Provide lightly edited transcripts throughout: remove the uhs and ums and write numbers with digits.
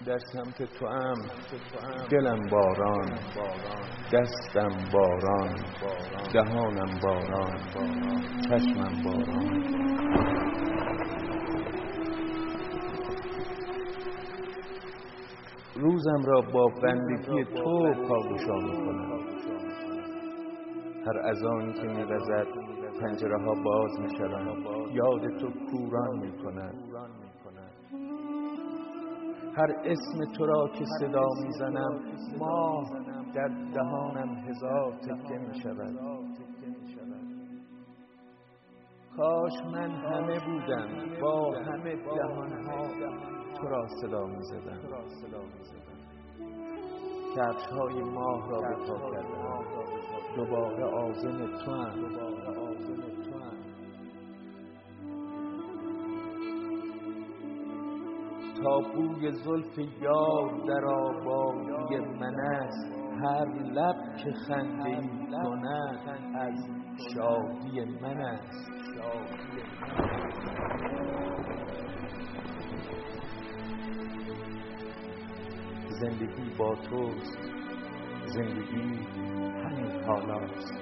در سمت تو ام دلم باران، دستم باران، دهانم باران، چشمم باران. روزم را با بندگی تو پاگوشا میکنم. هر اذانی که می‌وزد پنجره ها باز میشوند، یاد تو کوران میکنند. هر اسم تو را که صدا میزنم، ماه در دهانم هزار تکه میشود. کاش من همه بودم با همه دهانها تو را صدا میزدم. کفش‌های ماه را به پا کردم، دوباره عازم توام. تا بوی زلف یار در آبادی من است، هر لب که خنده‌ای کند از شادی من است. زندگی با توست، زندگی همین حالاست.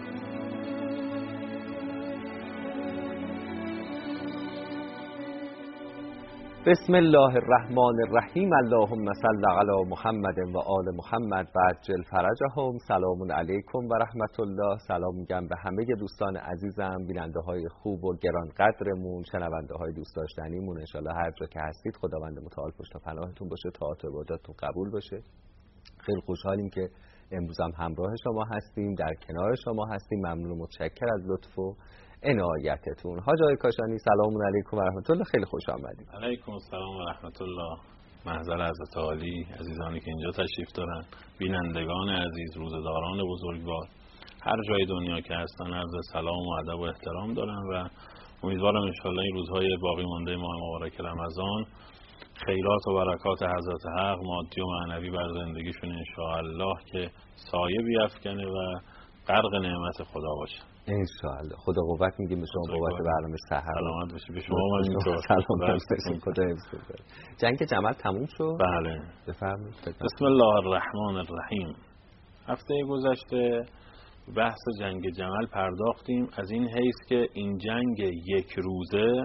بسم الله الرحمن الرحیم. اللهم صل علی محمد و آل محمد و عجل فرجهم. سلام علیکم و رحمت الله. سلام میگم به همه دوستان عزیزم، بیننده های خوب و گرانقدرمون، شنونده های دوست داشتنیمون. ان شاء الله هر جا که هستید خداوند متعال پشت و پناهتون باشه، طاعت و عبادتتون قبول باشه. خیلی خوشحالیم که امروز هم همراه شما هستیم، در کنار شما هستیم. ممنون و متشکر از لطف و عنایتتون. حاج آقای کاشانی سلام علیکم و رحمت الله، خیلی خوش آمدید. علیکم السلام و رحمت الله. محضر حضرت عالی، عزیزانی که اینجا تشریف دارن، بینندگان عزیز، روزداران بزرگوار، هر جای دنیا که هستن عرض سلام و ادب و احترام دارم و امیدوارم ان شاء الله این روزهای باقی مانده ماه مبارک رمضان خیرات و برکات حضرت حق مادی و معنوی بر زندگیشون ان شاء الله که سایه بیفکنه و غرق نعمت خدا باشه ان شاء الله. خدا قوت میگیم به شما بابت برنامه سحر. سلامت باشید. به شما من اینطور سلامت باشید. خدا حفظ کنه. جنگ جمل تموم شد؟ بله. بفرمایید. بسم الله الرحمن الرحیم. هفته گذشته بحث جنگ جمل پرداختیم از این حیث که این جنگ یک روزه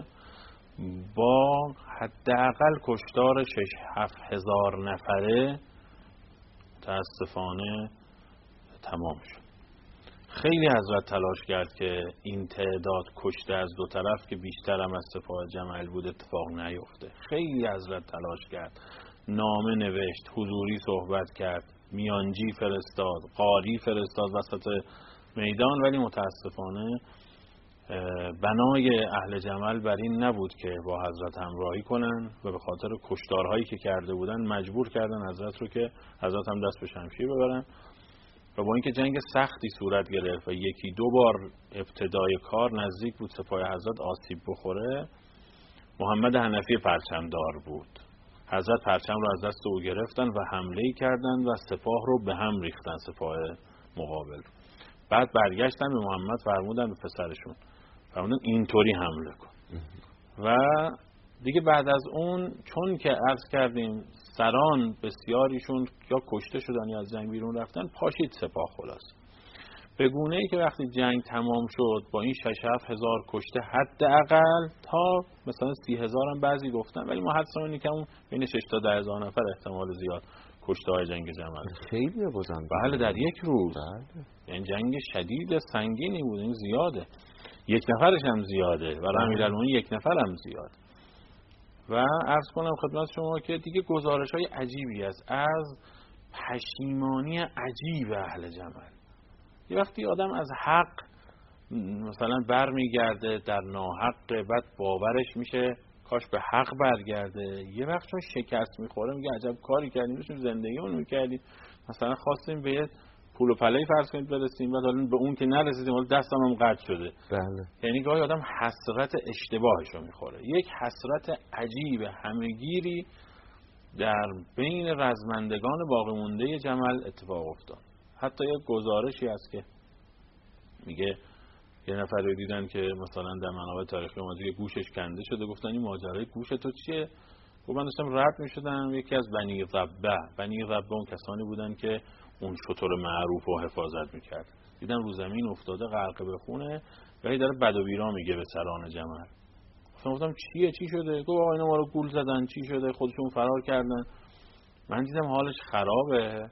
با حداقل کشتار 6-7 هزار نفره متاسفانه تمام شد. خیلی حضرت تلاش کرد که این تعداد کشته از دو طرف که بیشتر هم از سپاه جمل بود اتفاق نیفته. خیلی حضرت تلاش کرد، نامه نوشت، حضوری صحبت کرد، میانجی فرستاد، قاری فرستاد وسط میدان، ولی متاسفانه بنای اهل جمل بر این نبود که با حضرت همراهی کنن و به خاطر کشتارهایی که کرده بودن مجبور کردن حضرت رو که حضرت هم دست به شمشیر ببرن و با اینکه جنگ سختی صورت گرفت و یکی دو بار ابتدای کار نزدیک بود سپاه حضرت آسیب بخوره، محمد حنفی پرچمدار بود. حضرت پرچم رو از دست او گرفتن و حمله کردند و سپاه رو به هم ریختن، سپاه مقابل. بعد برگشتن به محمد فرمودن به پسرشون، فرمودن اینطوری حمله کن. و دیگه بعد از اون چون که عرض کردیم سران بسیاریشون یا کشته شدن یا از جنگ بیرون رفتن، پاشید سپاه خلاص. به گونه ای که وقتی جنگ تمام شد با این 6-7 هزار کشته حداقل تا مثلا 30,000 هم بعضی گفتن، ولی ما حدسمون اینه که اون بین 6 تا 10 هزار نفر احتمال زیاد کشته های جنگ جمل. خیلی بزرگ. بله در یک روز. یعنی جنگ شدید سنگینی بود، این زیاده. یک نفرش هم زیاده و امیرالمومنین یک نفر هم زیاد. و عرض کنم خدمت شما که دیگه گزارش‌های عجیبی است از پشیمانی عجیب اهل جمل. یه وقتی آدم از حق مثلا برمیگرده در ناحق، بعد باورش میشه کاش به حق برگرده. یه وقت چون شکست میخوره میگه عجب کاری کردیم، داشتیم زندگیمون میکردیم، مثلا خواستیم به یه پول و پله‌ای فرض کنید برسیم و حالا به اون که نرسیدیم، حالا دستم هم قطع شده. بله. یعنی گاهی آدم حسرت اشتباهشو میخوره. یک حسرت عجیب همه‌گیری در بین رزمندگان باقی مونده جمل اتفاق افتاد. حتی یک گزارشی هست که میگه یه نفر رو دیدن که مثلا در منابع تاریخی اومده که گوشش کنده شده، گفتن این ماجرای گوش تو چیه؟ من داشتم رد میشدم، یکی از بنی ضبه اون کسانی بودن که اون شتر معروف رو حفاظت میکرد، دیدم رو زمین افتاده غرق به خونه و هی داره بد و بیرا میگه به سران جمل. گفتم چی شده؟ گفت آقا اینا ما رو گول زدن. چی شده؟ خودشون فرار کردن. من دیدم حالش خرابه،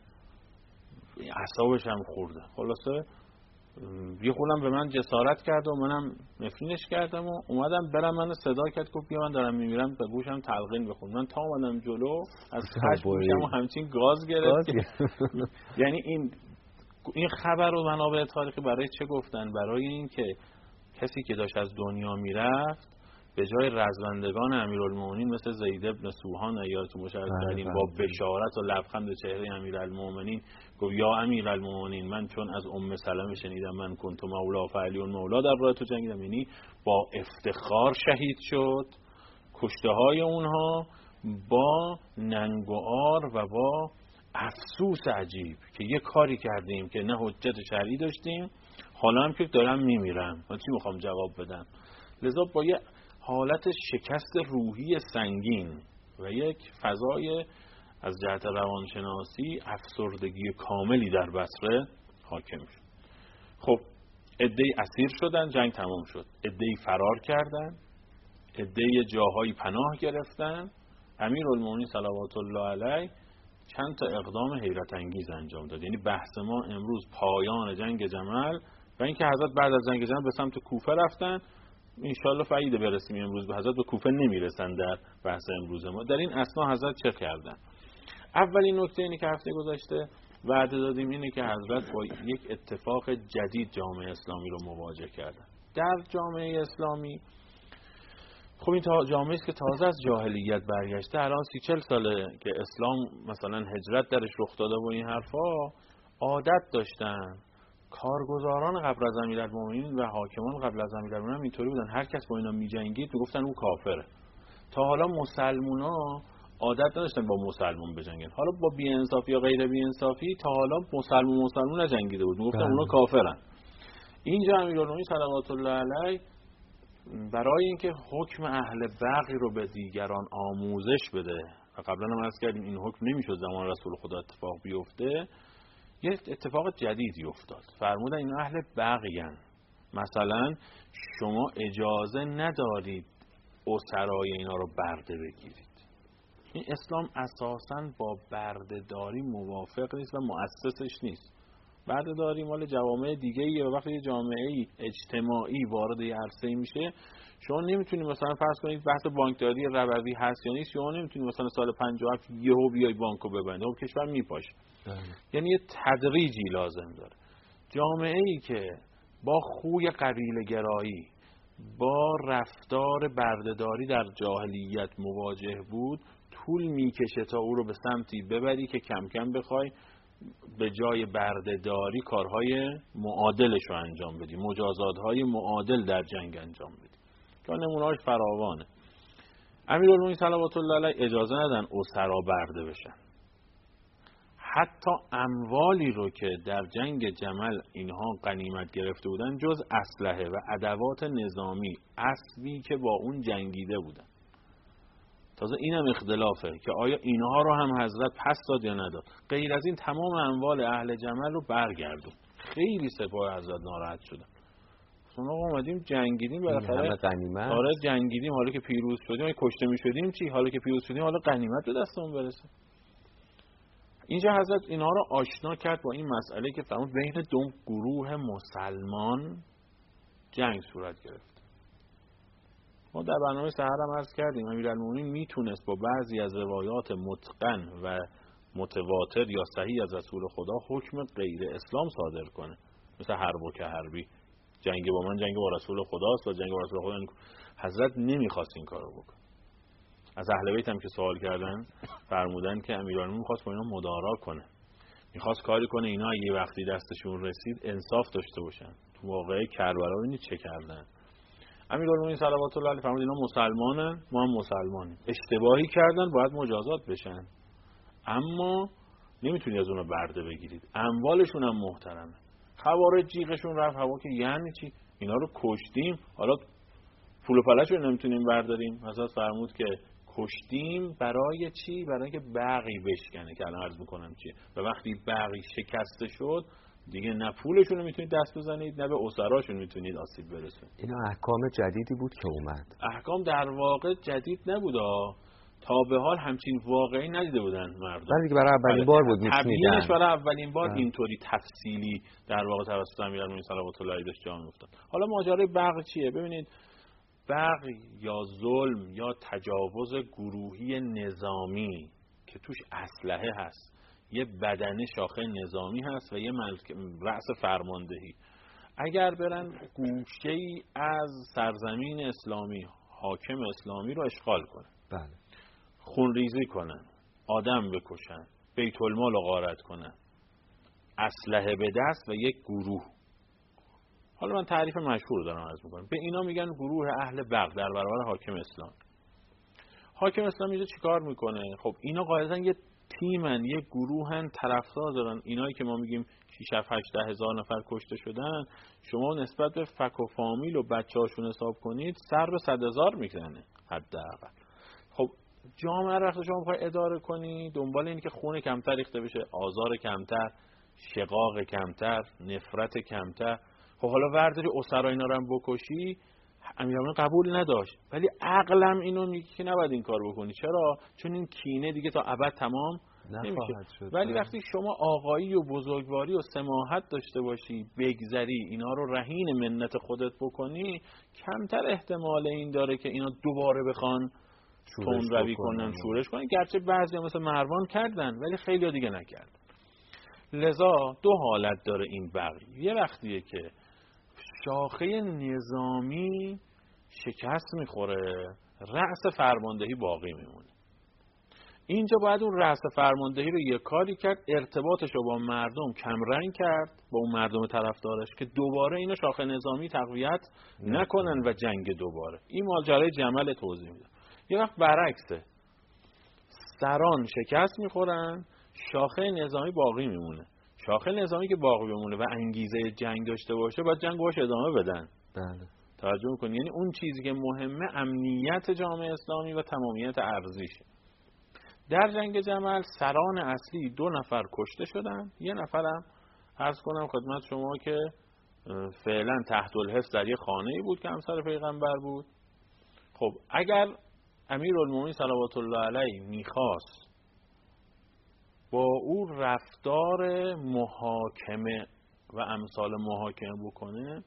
اعصابش هم خورده. خلاصه یه خودم به من جسارت کرد و منم نفرینش کردم و اومدم برم، منو صدا کرد گفت بیا من دارم میمیرم، به گوشم تلقین بخون. من تا اومدم جلو از خشم گوشم و همچین گاز گرفت. یعنی این خبر رو منابع تاریخی برای چه گفتن؟ برای این که کسی که داشت از دنیا میرفت به جای رزمندگان امیرالمومنین مثل زید بن سوهان یادتون باشه با بشارت و لبخند به چهره امیرالمومنین گفت یا امیرالمومنین من چون از ام سلمه شنیدم من کنت مولا فعلی مولا در راه تو جنگیدم، یعنی با افتخار شهید شد. کشته های اونها با ننگ و عار و با افسوس عجیب که یه کاری کردیم که نه حجت شرعی داشتیم، حالا هم که دارم میمیرم، من چی میخوام جواب بدم؟ لذا با یه حالت شکست روحی سنگین و یک فضای از جهت روانشناسی افسردگی کاملی در بصره حاکم شد. خب عده‌ای اسیر شدن، جنگ تمام شد، عده‌ای فرار کردن، عده‌ای جاهایی پناه گرفتن. امیرالمومنین صلوات الله علیه چند تا اقدام حیرت انگیز انجام داد. یعنی بحث ما امروز پایان جنگ جمل و اینکه حضرت بعد از جنگ جمل به سمت کوفه رفتن. انشالله فعیده برسیم امروز به حضرت به کوفه نمیرسن در بحث امروز ما. در این اثنا حضرت چه کردن؟ اولین نکته اینه که هفته گذشته وعده دادیم، اینه که حضرت با یک اتفاق جدید جامعه اسلامی رو مواجه کردن. در جامعه اسلامی خب این جامعه است که تازه از جاهلیت برگشته، الان 30-40 ساله که اسلام مثلا هجرت درش رخ داده و این حرفا، عادت داشتن. کارگزاران قبل از امیرالمومنین و حاکمان قبل از امیرالمومنین اینطوری بودن، هر کس با اینا میجنگید میگفتن اون کافره. تا حالا مسلمونا عادت نداشتن با مسلمون بجنگن. حالا با بی‌انصافی یا غیر بی‌انصافی تا حالا مسلمون نجنگیده بود، میگفتن اونا کافرن. اینجا امیرالمومنین صلوات الله علیه برای اینکه حکم اهل بغی رو به دیگران آموزش بده و قبلا هم عرض کردیم این حکم نمیشد زمان رسول خدا اتفاق بیفته، یه اتفاق جدیدی افتاد. فرمودن این اهل بغیان، مثلا شما اجازه ندارید اسرای اینا رو برده بگیرید. این اسلام اساساً با بردهداری موافق نیست و مؤسسش نیست. بردهداری مال جوامع دیگه‌ایه و وقتی یه جامعه اجتماعی وارد یه عرصه‌ای میشه، شما نمیتونید مثلا فرض کنید بحث بانکداری ربوی هست یا نیست، شما نمیتونید مثلا سال 57 یهو بیای بانکو ببندید، خب کشور میپاشه. یعنی یه تدریجی لازم داره. جامعه‌ای که با خوی قبیله گرایی، با رفتار بردهداری در جاهلیت مواجه بود، طول میکشه تا او رو به سمتی ببری که کم کم بخوای به جای بردهداری کارهای معادلش رو انجام بدی، مجازات‌های معادل در جنگ انجام بدی که نمونه‌اش فراوانه. امیرالمومنین صلوات الله علیه اجازه ندن اسرا برده بشن. حتی اموالی رو که در جنگ جمل اینها غنیمت گرفته بودن جز اسلحه و ادوات نظامی، اسبی که با اون جنگیده بودن. تازه اینم اختلافه که آیا اینها رو هم حضرت پس داد یا نداد. غیر از این تمام اموال اهل جمل رو برگردون. خیلی سپاه حضرت ناراحت شدن. اون آقا اومدیم جنگیدیم بالاخره، آره جنگیدیم، حالا که پیروز شدیم، کشته می‌شدیم چی؟ حالا که پیروز شدیم حالا غنیمت به دستمون برسه. اینجا حضرت اینها رو آشنا کرد با این مسئله که فرمود بین دو گروه مسلمان جنگ صورت گرفت. ما در برنامه سحر هم عرض کردیم امیرالمومنین میتونست با بعضی از روایات متقن و متواتر یا صحیح از رسول خدا حکم غیر اسلام صادر کنه، مثل حرب و که حربی، جنگ با من جنگ با رسول خداست و جنگ با رسول خدا. حضرت نمیخواست این کارو بکنه. از اهل بیت هم که سوال کردن فرمودن که امیرالمومنین میخواست با اینا مدارا کنه، میخواست کاری کنه اینا یه وقتی دستشون رسید انصاف داشته باشن. تو واقعه کربلا ببینید چه کردن. امیرالمومنین صلوات الله علیه فرمود اینا مسلمانن، ما هم مسلمانیم، اشتباهی کردن باید مجازات بشن، اما نمیتونید از اونا برده بگیرید، اموالشون هم محترمه. خوارج جیغشون رفت هوا که یعنی چی؟ اینا رو کشتیم، حالا پول و پلش رو نمیتونیم برداریم. حضرت فرمود که کشتیم برای چی؟ برای اینکه بقی بشکنه که الان عرض میکنم چیه. و وقتی بقی شکسته شد دیگه نه پولشون رو میتونید دست بزنید نه به اسراشون میتونید آسیب برسونید. اینا احکام جدیدی بود که اومد. احکام در واقع جدید نبود، تا به حال همچین واقعی ندیده بودن مردم. ولی دیگه برای اولین بار بود میشنیدن. تبیینش برای اولین بار اینطوری تفصیلی در واقع توسط امیرالمومنین صلوات الله علیه داشت جا می‌افتاد. حالا ماجرای بغی چیه؟ ببینید، بغی یا ظلم یا تجاوز گروهی نظامی که توش اسلحه هست، یه بدنه شاخه نظامی هست و یه رأس فرماندهی، اگر برن گوشه‌ای از سرزمین اسلامی، حاکم اسلامی رو اشغال کنن، بله، خونریزی کنن، آدم بکشن، بیت المال رو غارت کنن، اسلحه به دست و یک گروه، حالا من تعریف مشهور دارم عرض میکنم، به اینا میگن گروه اهل بغی در برابر حاکم اسلام. حاکم اسلام اینجا چیکار میکنه؟ خب اینا قاعدتا یه تیمن، یه گروهن، طرفدار دارن. اینایی که ما میگیم 6-8 هزار نفر کشته شدن، شما نسبت به فک و فامیل و بچه‌هاشون حساب کنید سر به 100,000 میزنه حداقل. خب جامعه رو شما میخوای اداره کنی، دنبال اینه که خون کمتر ریخته بشه، آزار کمتر، شقاق کمتر، نفرت کمتر. خب حالا ورداری اسرا اینا رو هم بکشی، امیرالمومنین قبول نداشت، ولی عقلم اینو میگه که نباید این کار بکنی. چرا؟ چون این کینه دیگه تا ابد تمام نمیشه. ولی وقتی شما آقایی و بزرگواری و سماحت داشته باشی، بگذری اینا رو رهین منت خودت بکنی، کمتر احتمال این داره که اینا دوباره بخوان تون روی کنن، شورش کنن. گرچه بعضی مثل مروان کردن ولی خیلی دیگه نکردن. لذا دو حالت داره این بغی. یه وقتیه که شاخه نظامی شکست میخوره، رأس فرماندهی باقی میمونه. اینجا باید اون رأس فرماندهی رو یه کاری کرد، ارتباطش رو با مردم کمرنگ کرد، با اون مردم طرفدارش، که دوباره اینو شاخه نظامی تقویت نکنن و جنگ دوباره. این ماجرای جمل توضیح میدم. یه وقت برعکسه، سران شکست میخورن، شاخه نظامی باقی میمونه. شاخه نظامی که باقی بمونه و انگیزه جنگ داشته باشه، باید جنگ باشه ادامه بدن. بله. توجه میکنی؟ یعنی اون چیزی که مهمه امنیت جامعه اسلامی و تمامیت ارضیشه. در جنگ جمل سران اصلی 2 نفر کشته شدن، 1 نفرم عرض کنم خدمت شما که فعلا تحت الحفظ در یه خانه‌ای بود که همسر پیغمبر بود. خب اگر امیرالمومنین صلوات الله علیه میخواست با او رفتار محاکمه و امثال محاکمه بکنه،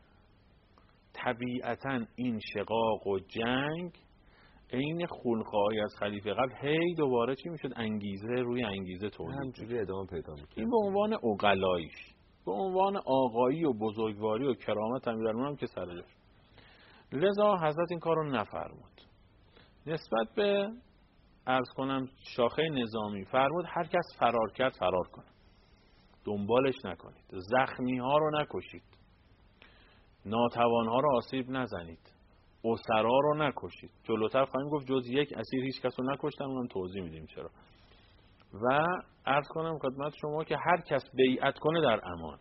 طبیعتاً این شقاق و جنگ این خونخواهی از خلیفه قبل هی دوباره چی میشد؟ انگیزه روی انگیزه تولید، همجوری ادامه پیدا میکرد. این به عنوان عقلاییش، به عنوان آقایی و بزرگواری و کرامت امیرالمومنین که سر جاش. لذا حضرت این کارو نفرمود. نسبت به عرض کنم شاخه نظامی فرمود هر کس فرار کرد فرار کنه، دنبالش نکنید، زخمی ها رو نکشید، ناتوان ها رو آسیب نزنید، اسرا رو نکشید. جلوتر خواهیم گفت جز یک اسیر هیچ کس رو نکشتن، اونم توضیح میدیم چرا. و عرض کنم خدمت شما که هر کس بیعت کنه در امان.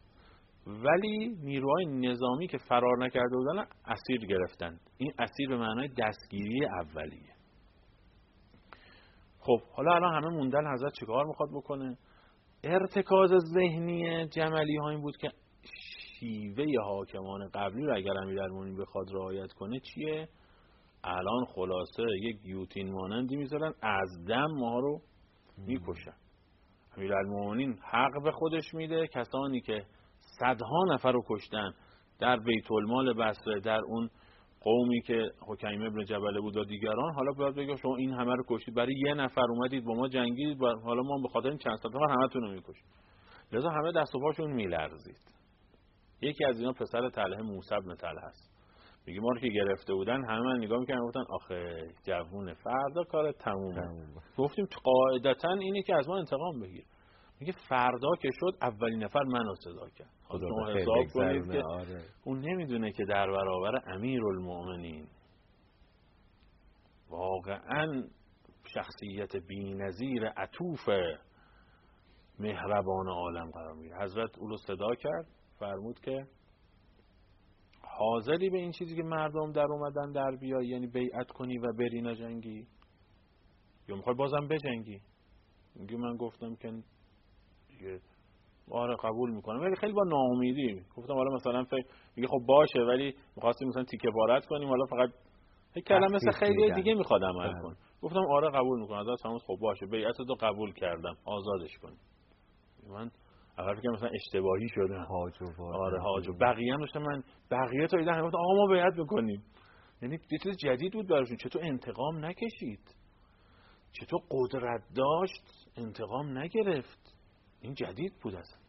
ولی نیروهای نظامی که فرار نکرده بودن اسیر گرفتن. این اسیر به معنای دستگیری اولیه. خب حالا الان همه موندن حضرت چیکار میخواد بکنه؟ ارتکاز ذهنی جملی ها این بود که شیوه حاکمان قبلی رو اگر امیرالمومنین بخواد رعایت کنه چیه؟ الان خلاصه یک گیوتین مانندی میذارن، از دم ما رو میکشن. امیرالمومنین حق به خودش میده، کسانی که صدها نفر رو کشتن در بیت المال بصره، در اون قومی که حکیم ابن جبله بود و دیگران، حالا باید بگم شما این همه رو کشتید، برای 1 نفر اومدید با ما جنگید، حالا ما به خاطر این چند صد نفر همتون رو میکشیم. لذا همه دست و پاشون میلرزید. یکی از اینا پسر طلحه موسی بن طلحه است. میگه ما رو که گرفته بودن همه من نگاه میکردن گفتن آخه جوونه، فردا کار تمومه. گفتیم قاعدتا اینه که از ما انتقام بگیر. میگه فردا که شد اولین نفر منو صدا کرد. شما حساب کنید که اون نمیدونه که در برابر امیرالمومنین واقعا شخصیت بی‌نظیر عطوف مهربان عالم قرار میگیره. حضرت او رو صدا کرد، فرمود که حاضری به این چیزی که مردم در اومدن در بیای، یعنی بیعت کنی و بری نجنگی؟ یا میخوای بازم بجنگی؟ میگه من گفتم که دیگه آره قبول میکنم، ولی خیلی با ناامیدی گفتم حالا مثلا میگه خب باشه، ولی می‌خواستیم مثلا تیکه پارت کنیم، حالا فقط یک کلمه مثل خیلی دیگه میخواد عمل کن. گفتم آره قبول میکنم. حضرت فرمود خب باشه بیعتتو قبول کردم، آزادش کن. من اول فکر مثلا اشتباهی شده آره حاج و بقیه هم داشتم، من بقیه تا دیدن گفتم آقا ما بیعت میکنیم. یعنی یه چیز جدید بود براشون. چطور انتقام نکشید، چطور قدرت داشت انتقام نگرفت، این جدید بود اصلا.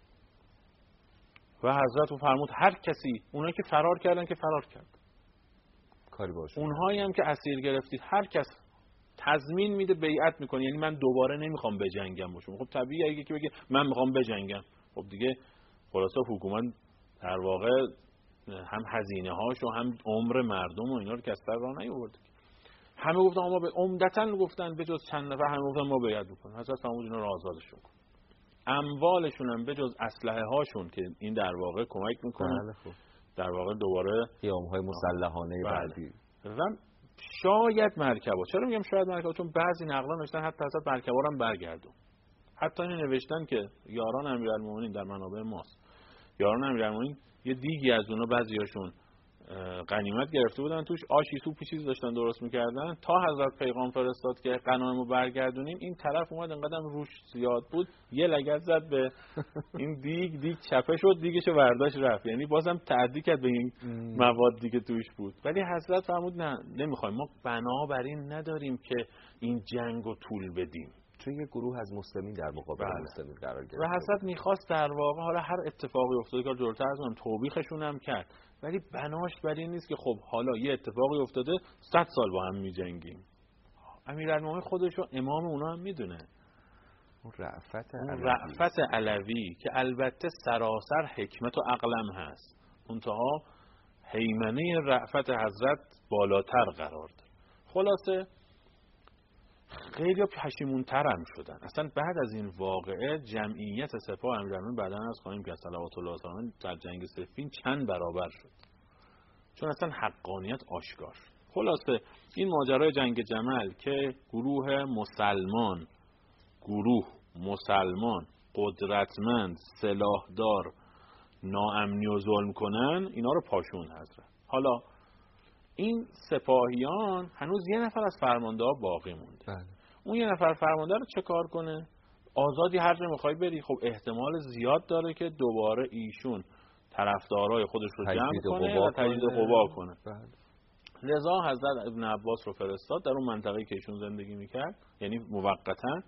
و حضرت فرمود هر کسی، اونایی که فرار کردن که فرار کرد، کاری باشه، اونهایی هم که اسیر گرفتید، هر کس تضمین میده بیعت میکنه، یعنی من دوباره نمیخوام بجنگم باشم. خب طبیعیه اگه که بگه من میخوام بجنگم، خب دیگه خلاصا حکومت در واقع هم هزینه هاش و هم عمر مردم و اینا رو کسر راه نیاورد. همه گفتن ما به عمدتاً گفتن به جز چند نفر همه گفتن ما بیعت میکنیم. حضرت فرمود اینا رو آزادشون کن. اموالشون هم به جز اسلحه هاشون که این در واقع کمک میکنه در واقع دوباره قیام‌های مسلحانه بعدی. و شاید مرکبا، چرا میگم شاید مرکبا؟ چون بعضی نقلا نوشتن حتی مرکبا رو هم برگردون. حتی این نوشتن که یاران امیرالمومنین در منابع ماست، یاران امیرالمومنین یه دیگی از اونا بعضیاشون غنیمت گرفته بودن، توش آشی سوپ چیز داشتن درست میکردن، تا حضرت پیغام فرستاد که غنایمو برگردونیم، این طرف اومد انقدرم روش زیاد بود یه لگد زد به این دیگ چپه شد، دیگشو برداشت رفت. یعنی بازم تعدی کرد به این موادی که توش بود. ولی حضرت فرمود نه، نمیخوایم، ما بنابراین نداریم که این جنگو طول بدیم، چون یه گروه از مسلمین در مقابل مسلمین قرار گرفت. و حضرت میخواست در واقع حالا هر اتفاقی افتاده که جلوتر از اون توبیخشون هم کرد، ولی بناش بر این نیست که خب حالا یه اتفاقی افتاده 100 سال با هم میجنگیم. امیرالمومنین خودشو امام اونا هم میدونه. اون رأفت علوی که البته سراسر حکمت و عقلم هست، منتها هیمنه رأفت حضرت بالاتر قرار داره. خلاصه خیلی پشیمون ترم شدن. اصلا بعد از این واقعه جمعیت سپاه امیرالمومنین بعداً از خواهیم که صلوات الله علیه در جنگ صفین چند برابر شد، چون اصلا حقانیت آشکار شد. خلاصه این ماجرای جنگ جمل که گروه مسلمان قدرتمند سلاحدار ناامنی و ظلم کنن، اینا رو پاشون حضرت. حالا این سپاهیان هنوز یه نفر از فرمانده‌ها باقی مونده. اون یه نفر فرمانده رو چه کار کنه؟ آزادی هر جا میخوای بری. خب احتمال زیاد داره که دوباره ایشون طرفدارای خودش رو جمع کنه و تجدید قوا کنه. لذا حضرت ابن عباس رو فرستاد در اون منطقه‌ای که ایشون زندگی میکرد، یعنی موقتاً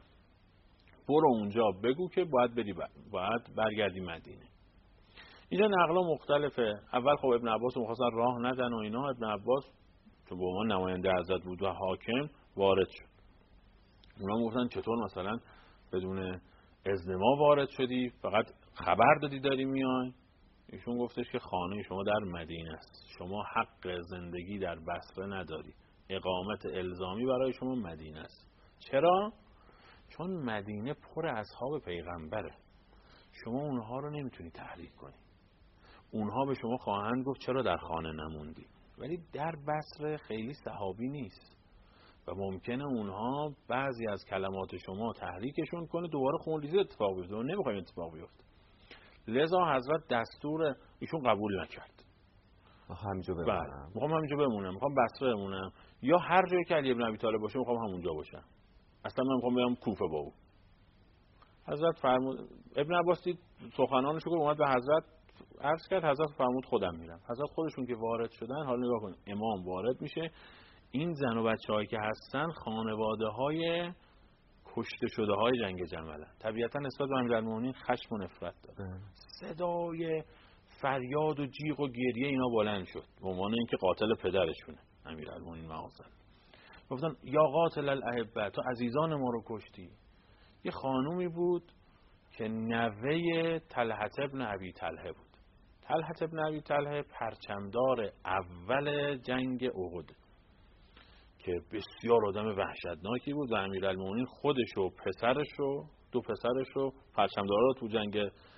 برو اونجا بگو که باید برگردی مدینه. اینجا نقلا مختلفه. اول خب ابن عباس رو می‌خواستن راه ندن و اینا. ابن عباس چون به عنوان نماینده حضرت بود و حاکم وارد شد. اونا گفتن چطور مثلا بدون اذن ما وارد شدی، فقط خبر دادی داری میای؟ ایشون گفتش که خانه شما در مدینه است، شما حق زندگی در بصره نداری، اقامت الزامی برای شما مدینه است. چرا؟ چون مدینه پر اصحاب پیغمبره، شما اونها رو نمیتونی تحریک کنی. اونها به شما خواهند گفت چرا در خانه نموندی، ولی در بصره خیلی صحابی نیست و ممکنه اونها بعضی از کلمات شما تحریکشون کنه، دوباره خونریزی اتفاق بیفته و نمیخوایم اتفاق بیفته. لذا حضرت دستور ایشون قبول نکرد. همینجا بمونم، میخوام همینجا بمونم، میخوام بصره بمونم، یا هر جایی که علی ابن ابی طالب باشه میخوام همونجا باشم، اصلا من میخوام برم کوفه با او. حضرت فرمود، ابن عباس دید سخنانش رو اومد به حضرت عرض کرد، حضرت فرمود خودم میرم. حضرت خودشون که وارد شدن، حالا نگاه کن، امام وارد میشه، این زن و بچه‌هایی که هستن خانواده‌های کشته شده های جنگ جمل. طبیعتا نسبت به امیرالمومنین خشم و نفرت داره. صدای فریاد و جیغ و گریه اینا بلند شد به عنوان اینکه قاتل پدرشونه امیرالمومنین معاذ. گفتن یا قاتل الاحبه، تو عزیزان ما رو کشتی. یه خانومی بود که نوه طلحه ابن ابی طلحه بود. طلحه ابن ابی طلحه پرچمدار اول جنگ احد که بسیار آدم وحشتناکی بود و امیرالمومنین خودش و پسرش و دو پسرش رو پرچمدارا تو جنگ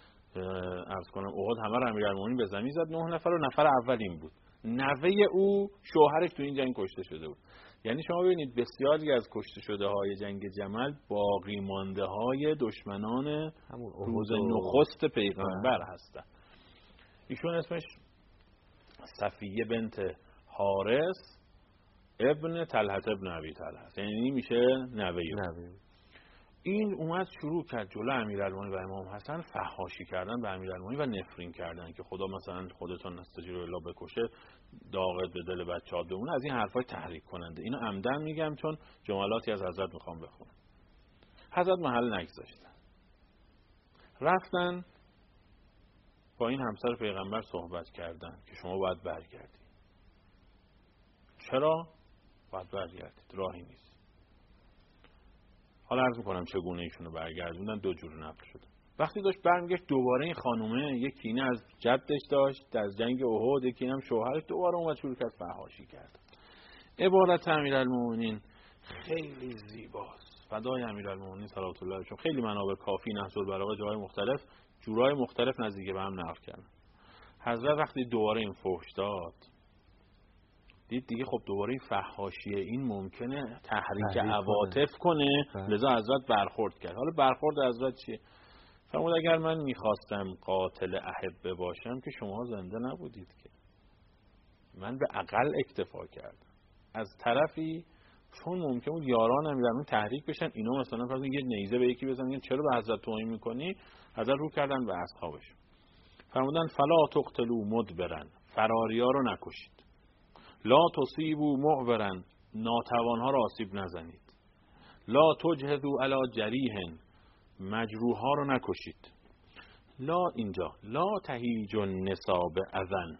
عرض کنم احد همه رو امیرالمومنین به زمین زد. 9 نفر و نفر اول این بود. نوه او شوهرش تو این جنگ کشته شده بود. یعنی شما ببینید بسیاری از کشته شده های جنگ جمل باقی مانده های دشمنان روز نخست پیغمبر هستند. ایشون اسمش صفیه بنت حارث ابن طلحه ابن ابی طلحه، یعنی میشه نوه. این اومد شروع کرد جلو امیرالمومنین و امام حسن فحاشی کردن به امیرالمومنین و نفرین کردن که خدا مثلا خودتون استجیب الله بکشه، داغت به دل بچه‌ها بمونه، از این حرفای تحریک کننده. اینو عمدن میگم چون جملاتی از حضرت میخوام بخونم. حضرت محل نگذاشتن، رفتن با این همسر پیغمبر صحبت کردن که شما باید برگردید. چرا باید برگردید؟ راهی نیست. حالا عرض میکنم چگونه ایشونو برگردوندن. دو جور نقل شده. وقتی داشت برمیگشت دوباره این خانومه یک کینه از جدش داشت از جنگ احد، یک کینه هم شوهرش، دوباره اومد شروع کرد فحاشی کرد. عبارت امیرالمومنین خیلی زیباست، فدای امیرالمومنین صلوات الله علیه. خیلی منابع کافی نهج البلاغه جای مختلف جورای مختلف نزدیک به هم نقل کردن. حضرت وقتی دوباره این فحش داد، دید دیگه خب دوباره فحاشیه این ممکنه تحریک عواطف کنه، لذا حضرت برخورد کرد. حالا برخورد حضرت چیه؟ فرمود اگر من میخواستم قاتل احبه باشم که شما زنده نبودید، که من به اقل اکتفا کردم. از طرفی چون ممکن بود یاران امیرالمومنین تحریک بشن، اینا مثلا فرض یه نیزه به یکی بزنن چرا به حضرت توهین میکنی، حضرت رو کردن به اصحابش. فرمودن فلا تقتلوا مدبرن، فراریا رو نکشید. لا تصیبوا معبرن، ناتوانها را آسیب نزنید. لا تجهدوا علی جریح، مجروحها رو نکشید. لا اینجا لا تهیج النساء باذن،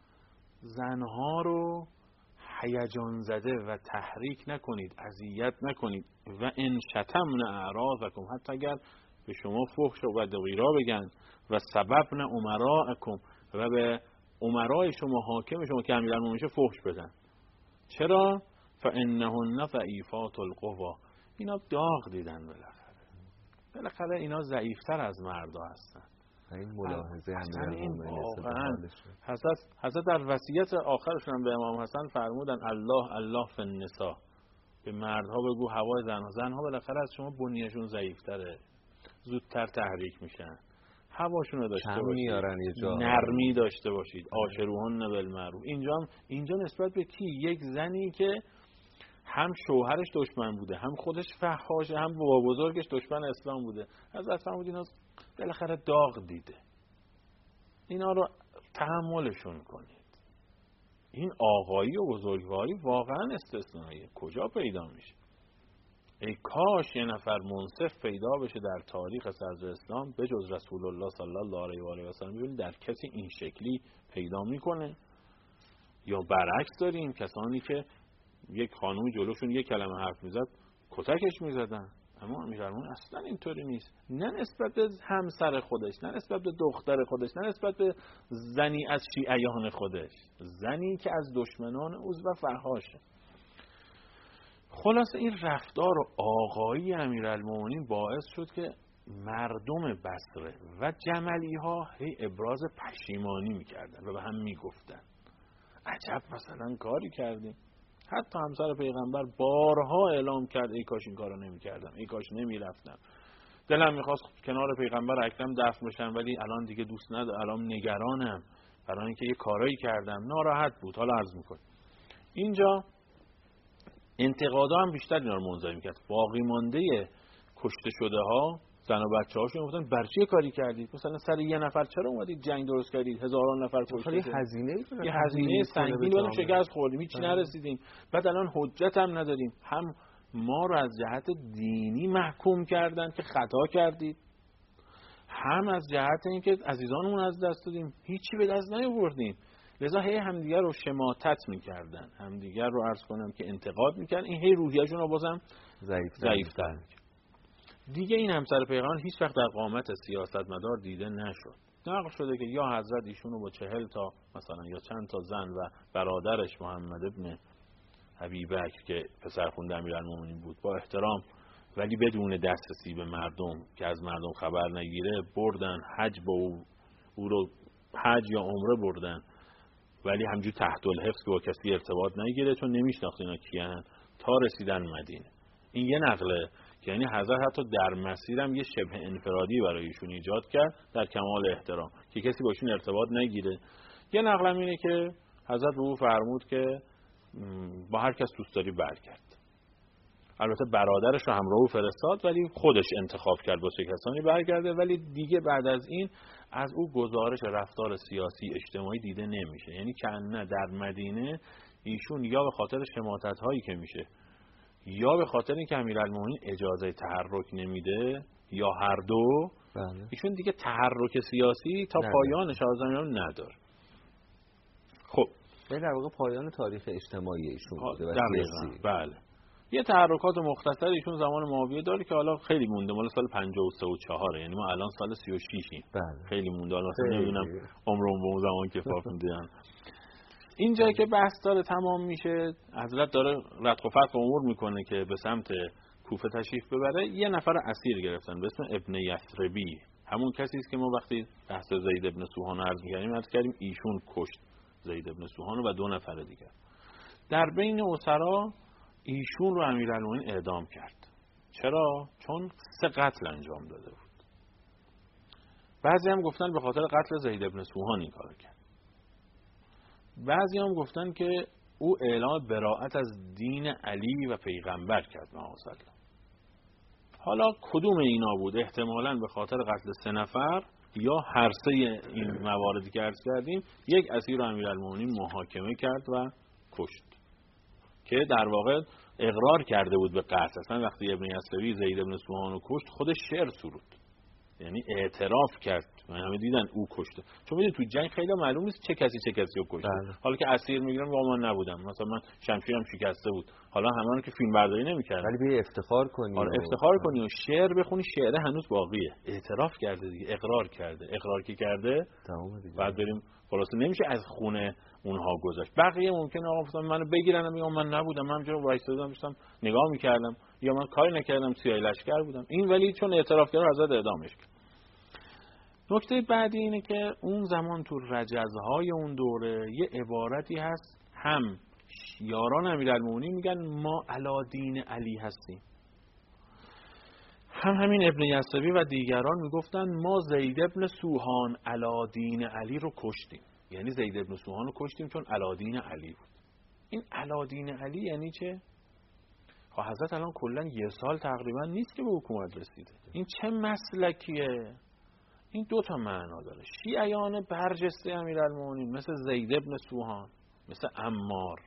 زنها رو هیجان زده و تحریک نکنید، اذیت نکنید. و ان شتمن اعراضکم، حتی اگر به شما فحش و بدغیرا بگن، و سببن امراءکم، و به امرای شما حاکم شما که امیرالمومنین فحش بدن. چرا؟ فانهن ضعیفات القوا، اینا داغ دیدن، بالاخره اینا ضعیفتر از مردا هستن. این ملاحظه امیرالمومنین حضرت در وصیت آخرشون به امام حسن فرمودن الله الله فی النساء، به مردها بگو هوای زنها بالاخره از شما بنیهشون ضعیفتره، زودتر تحریک میشن، هواشون رو داشته باشید، نرمی داشته باشید، عاشروهن بالمعروف. اینجا نسبت به کی؟ یک زنی که هم شوهرش دشمن بوده، هم خودش فحاشه، هم بابا بزرگش دشمن اسلام بوده. حضرت فرمود اینا بالاخره داغ دیده، اینا رو تحملشون کنید. این آقایی و بزرگواری واقعا استثنائیه، کجا پیدا میشه؟ ای کاش یه نفر منصف پیدا بشه در تاریخ صدر اسلام به جز رسول الله صلی الله علیه و آله و سلم. ببینید در کسی این شکلی پیدا میکنه؟ یا برعکس داریم کسانی که یک خانومی جلوشون یک کلمه حرف میزد کتکش میزدن. اما امیرالمومنین اصلا اینطوری نیست، نه نسبت به همسر خودش، نه نسبت به دختر خودش، نه نسبت به زنی از شیعیان خودش، زنی که از دشمنان اوست و فحاشه. خلاصه این رفتار و آقایی امیرالمومنین باعث شد که مردم بصره و جملی ها هی ابراز پشیمانی میکردن و به هم میگفتن عجب مثلا کاری کردیم. حتی همسر پیغمبر بارها اعلام کرد ای کاش این کارو نمی‌کردم، ای کاش نمی‌رفتم، دلم می‌خواست کنار پیغمبر اکرم دفن بشم، ولی الان دیگه دوست ندارم، الان نگرانم برای اینکه یه کارایی کردم، ناراحت بود. حالا عرض می‌کنم اینجا انتقادا هم بیشتر اینا رو منزوی می‌کرد. باقی مانده کشته شده ها زن و بچه‌هاشون گفتن برای چه کاری کردید؟ مثلا سر یه نفر چرا اومدید جنگ درست کردید؟ هزاران نفر کشته شدید. یه هزینه سنگین بود، شکست خوردیم، هیچ نرسیدیم. بعد الان حجت هم نداریم. هم ما رو از جهت دینی محکوم کردن که خطا کردید، هم از جهت اینکه عزیزانمون از دست دادیم، هیچی به دست نیاوردیم. لذا هی همدیگر رو شماتت می‌کردن، همدیگر رو عرض کنم که انتقاد می‌کردن. این هی روحیه‌شون رو بازم ضعیف‌تر می‌کرد. دیگه این همسر پیغمبر هیچ وقت در قامت سیاستمدار دیده نشد. نقل شده که یا حضرت ایشونو با 40 تا مثلا یا چند تا زن و برادرش محمد ابن ابی بکر که پسرخوانده امیرالمومنین بود با احترام ولی بدون دسترسی به مردم که از مردم خبر نگیره بردن حج، با او رو حج یا عمره بردن، ولی همجور تحت الحفظ که با کسی ارتباط نگیره چون نمیشناخت اینا کیان. تا رسیدن مدینه. این یه نقله، یعنی حضرت حتی در مسیرم یه شبه انفرادی برای ایشون ایجاد کرد در کمال احترام که کسی با ایشون ارتباط نگیره. یه نقلم اینه که حضرت به او فرمود که با هر کس دوست داری برگرد. البته برادرش رو همراه او فرستاد ولی خودش انتخاب کرد با چه کسانی برگرده، ولی دیگه بعد از این از او گزارش رفتار سیاسی اجتماعی دیده نمیشه. یعنی کنه در مدینه ایشون یا به خاطر شماتت هایی که میشه یا به خاطر اینکه امیرالمومنین اجازه تحرک نمیده یا هر دو، ایشون دیگه تحرک سیاسی تا پایان شاهزادگی نداره. خب در واقع پایان تاریخ اجتماعی ایشون بوده و سیاسی. بله. یه تحرکات مختصر ایشون زمان معاویه داره که حالا خیلی مونده، مال سال 53 و 4، یعنی ما الان سال 36یم. خیلی مونده، حالا نمیدونم عمرم به اون زمان کفاف میدن. اینجایی که بحث داره تمام میشه، حضرت داره ردخ و فتق امور میکنه که به سمت کوفه تشریف ببره. یه نفر اسیر گرفتن به اسم ابن یثربی، همون کسی است که ما وقتی بحث زید ابن سوهان عرض کردیم ایشون کشت زید ابن سوهان و 2 نفر دیگر. در بین اسرا ایشون رو امیرالمومنین اعدام کرد. چرا؟ چون 3 قتل انجام داده بود. بعضی هم گفتن به خاطر قتل زید ابن سوهان این کارو کرد. بعضی هم گفتن که او اعلام براءت از دین علی و پیغمبر کرد معاذالله. حالا کدوم اینا بود؟ احتمالاً به خاطر قتل 3 نفر یا هر 3 این مواردی که عرض کردیم. یک اسیر رو امیرالمومنین محاکمه کرد و کشت که در واقع اقرار کرده بود به قتل. اصلا وقتی ابن یثربی زید ابن سوهان رو کشت خودش شعر سرود، یعنی اعتراف کرد. همه دیدن او کشته، چون میدونی تو جنگ خیلی معلوم نیست چه کسی رو کشته. حالا که اسیر میگیرن و من نبودم، مثلا من شمشیرم شکسته بود، حالا همه رو که فیلم برداری نمیکردن، ولی بیا افتخار کنی. افتخار کنی و شعر بخونی، شعر هنوز باقیه. اعتراف کرده دیگه، اقرار کرده. اقرار که کرده تمام دیگه. بعد بریم خلاص نمیشه از خونه اونها گذاشت. بقیه ممکنه آقا منو بگیرن میگم من نبودم، من همینجوری وایسادم داشتم نگاه میکردم یا من کاری نکردم، سیاهی لشکر بودم. این ولی چون اعتراف کرد حضرت اعدامش کرد. نکته بعدی اینه که اون زمان تو رجزهای اون دوره یه عبارتی هست، هم یاران امیرالمومنین میگن ما علی دین علی هستیم، هم همین ابن یثربی و دیگران میگفتن ما زید ابن سوهان علی دین علی رو کشتیم. یعنی زید ابن سوهان رو کشتیم چون علی دین علی بود. این علی دین علی یعنی چه؟ حضرت الان کلا 1 سال تقریبا نیست که به حکومت رسیده. این چه مسلکیه؟ این 2 تا معنا داره. شیعیان برجسته امیرالمومنین مثل زید ابن سوهان، مثل عمار،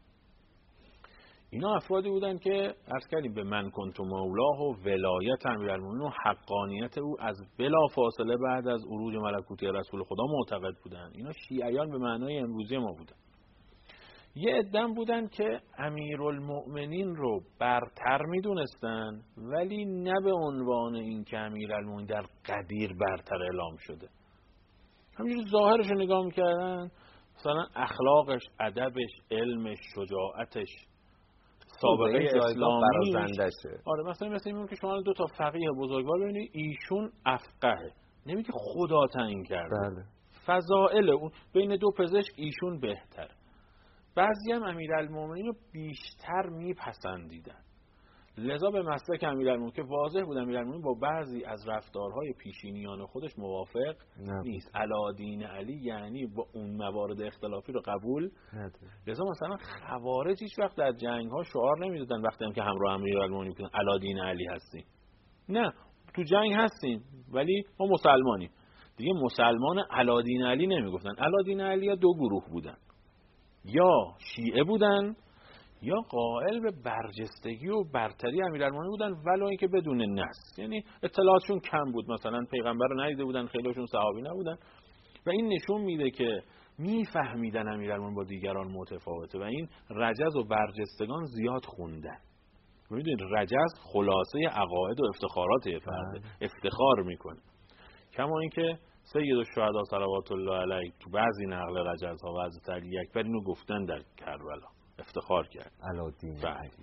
اینا افرادی بودن که عرض کردیم به من کنت مولاه و ولایت امیرالمومنین و حقانیت او از بلا فاصله بعد از عروج ملکوتی رسول خدا معتقد بودن. اینا شیعیان به معنای امروزی ما بودن. یه عده بودن که امیرالمؤمنین رو برتر میدونستن ولی نه به عنوان این که امیرالمؤمنین در قدیر برتر اعلام شده. همینجوری ظاهرش رو نگاه میکردن، مثلا اخلاقش، ادبش، علمش، شجاعتش، سابقه اسلامی. آره مثلا این که شما 2 تا فقیه بزرگوار ببینید، ایشون افقهه، نمیگه خدا تعیین کرده. بله. فضائل اون بین 2 پزشک ایشون بهتره. بعضی هم امیرالمومنین رو بیشتر میپسندیدن. لذا به مسلک امیرالمومنین که واضح بود امیرالمومنین با بعضی از رفتارهای پیشینیان خودش موافق نیست. علی دین علی یعنی با اون موارد اختلافی رو قبول نداره. لذا مثلا خوارج هیچ وقت در جنگ‌ها شعار نمیدادن وقتی هم که همراه امیرالمومنین بودن علی دین علی هستیم. نه، تو جنگ هستیم ولی ما مسلمانیم. دیگه مسلمان علی دین علی نمیگفتن. علی دین علی 2 گروه بودن، یا شیعه بودن یا قائل به برجستگی و برتری امیرالمومنین بودن ولو اینکه بدون نص، یعنی اطلاعاتشون کم بود، مثلا پیغمبر رو ندیده بودن، خیلیشون صحابی نبودن و این نشون میده که میفهمیدن امیرالمومنین با دیگران متفاوته و این رجز و برجستگان زیاد خوندن. میدونید رجز خلاصه عقاید و افتخارات فرد، افتخار میکنه. کما اینکه سید الشهدا صلوات الله علیه تو بعضی نقل رجزها و حضرت علی اکبر اینو گفتن در کربلا، افتخار کرد علادین.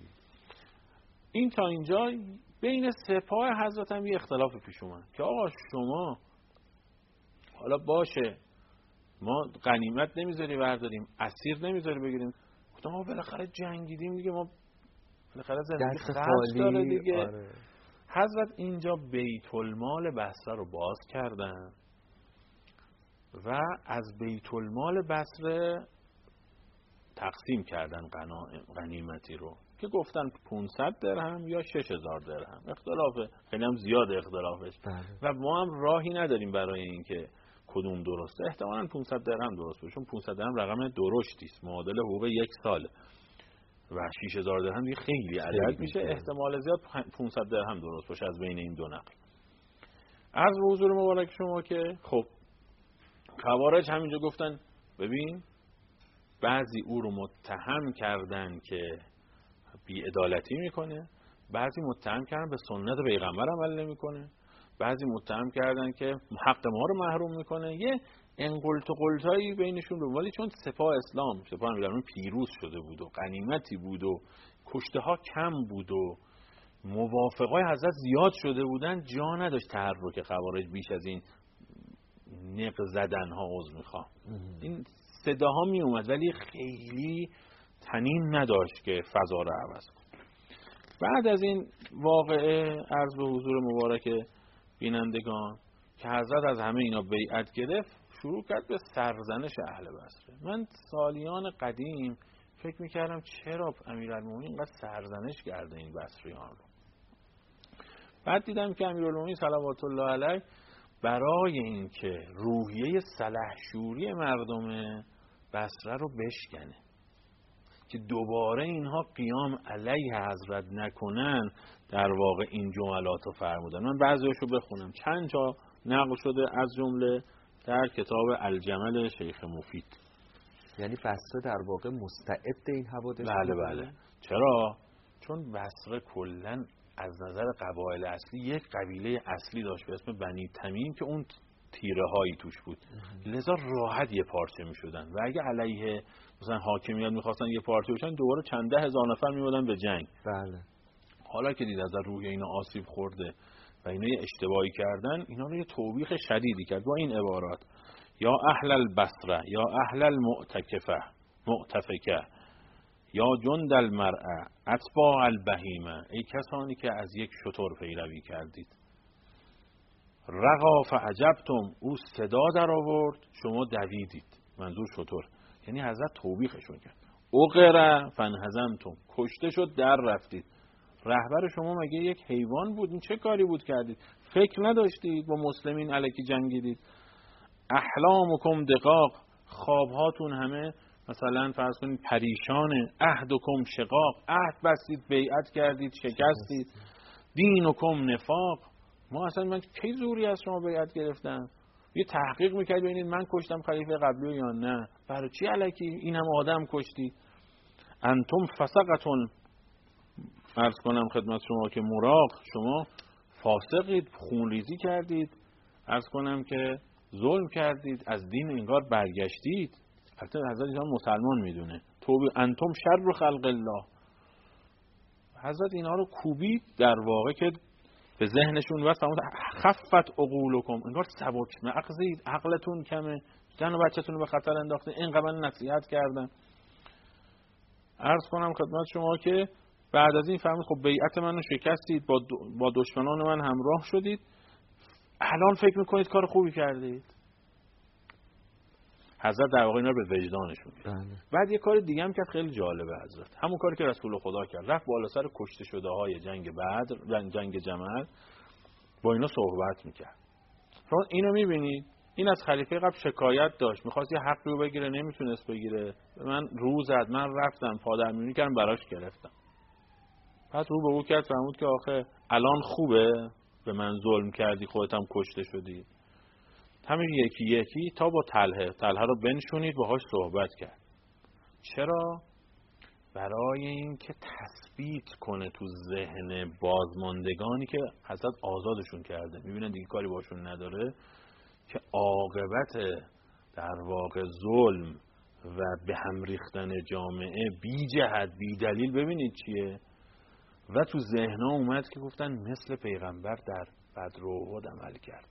این تا اینجا بین سپاه حضرت هم یه اختلاف پیش اومد که آقا شما حالا باشه ما غنیمت نمیذاری برداریم، اسیر نمیذاری بگیریم. گفتم ما بالاخره جنگیدیم دیگه، ما بالاخره زندگی خرج داره دیگه. آره. حضرت اینجا بیت المال بصره رو باز کردن و از بیت المال بصره تقسیم کردن غنیمتی رو که گفتن 500 درهم یا 6000 درهم، اختلاف خیلی هم زیاد اختلافش. و ما هم راهی نداریم برای اینکه کدوم درسته. احتمالاً 500 درهم درست باشه، چون 500 درهم رقم درشتی است، معادل حقوق یک ساله و 6000 درهم دیگه خیلی عدد میشه. احتمال زیاد 500 درهم درست باشه از بین این دو نقل. عرض به حضور مبارک شما که خب خوارج همینجا گفتن ببین بعضی او رو متهم کردن که بی‌عدالتی میکنه، بعضی متهم کردن به سنت پیغمبر عمل نمیکنه، بعضی متهم کردن که حق ما رو محروم میکنه. یه انقلت و قلتایی بینشون رو، ولی چون سپاه اسلام، سپاه امیرالمومنین پیروز شده بود و غنیمتی بود و کشته ها کم بود و موافقای حضرت زیاد شده بودن، جا نداشت تحرک خوارج بیش از این نق زدن ها عذر میخوام. این صداها می اومد ولی خیلی طنین نداشت که فضا رو عوض کنه. بعد از این واقعه عرض به حضور مبارک بینندگان که حضرت از همه اینا بیعت گرفت، شروع کرد به سرزنش اهل بصره. من سالیان قدیم فکر میکردم چرا امیرالمومنین اینقدر سرزنش کرده این بصریان رو. بعد دیدم که امیرالمومنین صلوات الله علیه برای اینکه روحیه سلحشوری مردم بصره رو بشکنه که دوباره اینها قیام علیه حضرت نکنن، در واقع این جملات رو فرمودن. من بعضیاشو بخونم، چند جا نقل شده از جمله در کتاب الجمل شیخ مفید. یعنی بصره در واقع مستعد این حوادث؟ بله. چرا؟ چون بصره کلن از نظر قبایل اصلی یک قبیله اصلی داشت به اسم بنی تمیم که اون تیره هایی توش بود، لذا راحت یه پارچه می شدن و اگه علیه مثلا حاکمیت میخواستن یه پارچه بشن دوباره چند ده هزار نفر میبودن به جنگ. بله. حالا که دید از روح اینا آسیب خورده و اینا یه اشتباهی کردن، اینا رو یه توبیخ شدیدی کرد با این عبارات: یا اهل البصره یا اهل المعتفکه یا جند المرأه اتباع البهیمه، ای کسانی که از یک شتر پیروی کردید. رقا فعجبتم، او صدا در آورد شما دویدید، منظور شتر، یعنی حضرت توبیخشون کرد. اقره فانهزمتم، کشته شد در رفتید. رهبر شما مگه یک حیوان بود؟ این چه کاری بود کردید؟ فکر نداشتید با مسلمین الکی جنگیدید؟ احلامکم دقاق، خوابهاتون همه مثلا فرض کنید پریشانه. عهدکم شقاق، عهد بستید بیعت کردید شکستید. دینکم نفاق، ما اصلا من کی زوری از شما بیعت گرفتم؟ یه تحقیق میکرد ببینید من کشتم خلیفه قبلی یا نه، برای چی الکی این هم آدم کشتی؟ انتم فسقتون، عرض کنم خدمت شما که مراق، شما فاسقید، خونریزی کردید، عرض کنم که ظلم کردید، از دین انگار برگشتید. البته حضرت اینا مسلمان میدونه. انتم شر خلق الله، حضرت اینا رو کوبید در واقع که به ذهنشون واسه خفت عقولکم، انگار سبک مغزید، عقلتون کمه، زن و بچه‌تون رو به خطر انداخته، اینقدر من نصیحت کردم. عرض کنم خدمت شما که بعد از این فهمید خب بیعت منو شکستید، با دشمنان من همراه شدید، الان فکر میکنید کار خوبی کردید. حضرت در واقع اینا رو به وجدانشون کرد. بعد یه کار دیگه هم کرد خیلی جالبه حضرت، همون کاری که رسول خدا کرد، رفت بالا سر کشته شده های جنگ بدر و جنگ جمل با اینا صحبت میکرد. چون اینو میبینید این از خلیفه قبل شکایت داشت، میخواست یه حقی رو بگیره نمیتونست بگیره، من رو زد، من رفتم پادرمیونی کردم براش گرفتم. بعد رو به او کرد فرمود که آخه الان خوبه به من ظلم کردی خودت هم کشته شدی؟ همین یکی یکی تا با طلحه رو بنشونید باهاش صحبت کرد. چرا؟ برای این که تثبیت کنه تو ذهن بازماندگانی که حضرت آزادشون کرده، میبینن دیگه کاری باشون نداره، که عاقبت در واقع ظلم و به هم ریختن جامعه بی جهت بی دلیل ببینید چیه، و تو ذهنها اومد که گفتن مثل پیغمبر در بدر و احد عمل کرد.